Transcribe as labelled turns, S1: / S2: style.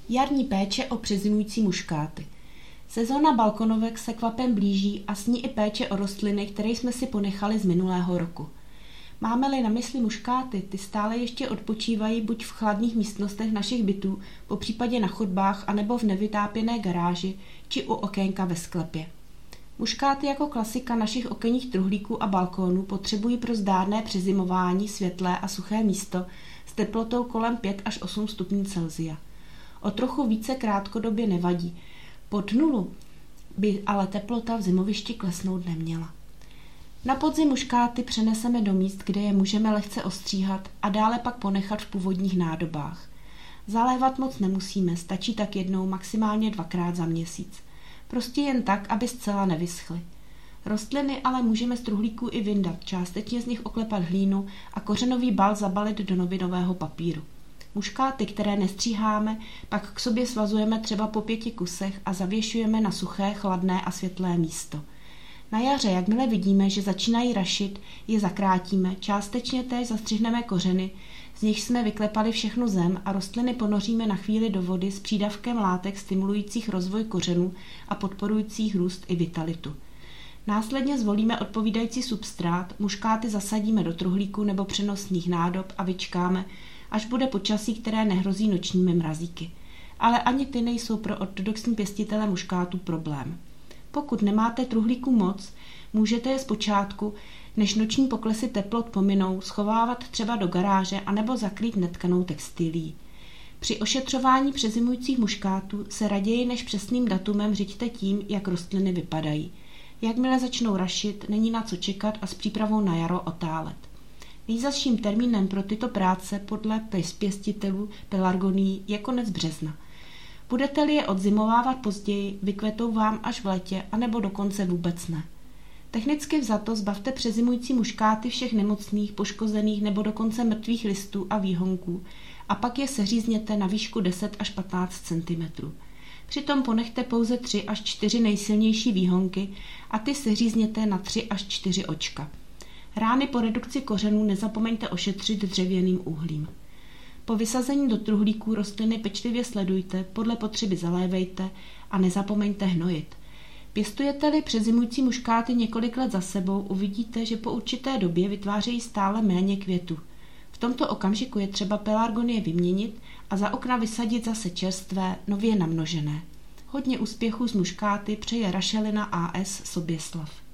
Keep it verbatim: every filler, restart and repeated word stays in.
S1: Jarní péče o přezimující muškáty. Sezóna balkonovek se kvapem blíží a s ní i péče o rostliny, které jsme si ponechali z minulého roku. Máme-li na mysli muškáty, ty stále ještě odpočívají buď v chladných místnostech našich bytů, popřípadě na chodbách anebo v nevytápěné garáži či u okénka ve sklepě. Muškáty jako klasika našich okenních truhlíků a balkónů potřebují pro zdárné přezimování světlé a suché místo s teplotou kolem pět až osm stupňů Celsia. O trochu více krátkodobě nevadí. Pod nulu by ale teplota v zimovišti klesnout neměla. Na podzim muškáty přeneseme do míst, kde je můžeme lehce ostříhat a dále pak ponechat v původních nádobách. Zalévat moc nemusíme, stačí tak jednou, maximálně dvakrát za měsíc. Prostě jen tak, aby zcela nevyschly. Rostliny ale můžeme z truhlíků i vyndat, částečně z nich oklepat hlínu a kořenový bal zabalit do novinového papíru. Muškáty, které nestříháme, pak k sobě svazujeme třeba po pěti kusech a zavěšujeme na suché, chladné a světlé místo. Na jaře, jakmile vidíme, že začínají rašit, je zakrátíme, částečně též zastřihneme kořeny, z nich jsme vyklepali všechnu zem a rostliny ponoříme na chvíli do vody s přídavkem látek stimulujících rozvoj kořenů a podporujících růst i vitalitu. Následně zvolíme odpovídající substrát, muškáty zasadíme do truhlíku nebo přenosných nádob a vyčkáme, až bude počasí, které nehrozí nočními mrazíky. Ale ani ty nejsou pro ortodoxní pěstitele muškátů problém. Pokud nemáte truhlíků moc, můžete je zpočátku, než noční poklesy teplot pominou, schovávat třeba do garáže anebo zakrýt netkanou textilií. Při ošetřování přezimujících muškátů se raději než přesným datumem řiďte tím, jak rostliny vypadají. Jakmile začnou rašit, není na co čekat a s přípravou na jaro otálet. Nejzazším termínem pro tyto práce podle pěstitelů pelargonií je konec března. Budete-li je odzimovávat později, vykvetou vám až v létě, anebo dokonce vůbec ne. Technicky vzato zbavte přezimující muškáty všech nemocných, poškozených nebo dokonce mrtvých listů a výhonků a pak je seřízněte na výšku deset až patnáct centimetrů. Přitom ponechte pouze tři až čtyři nejsilnější výhonky a ty seřízněte na tři až čtyři očka. Rány po redukci kořenů nezapomeňte ošetřit dřevěným uhlím. Po vysazení do truhlíků rostliny pečlivě sledujte, podle potřeby zalévejte a nezapomeňte hnojit. Pěstujete-li přezimující muškáty několik let za sebou, uvidíte, že po určité době vytvářejí stále méně květů. V tomto okamžiku je třeba pelargonie vyměnit a za okna vysadit zase čerstvé, nově namnožené. Hodně úspěchů s muškáty přeje Rašelina A S Soběslav.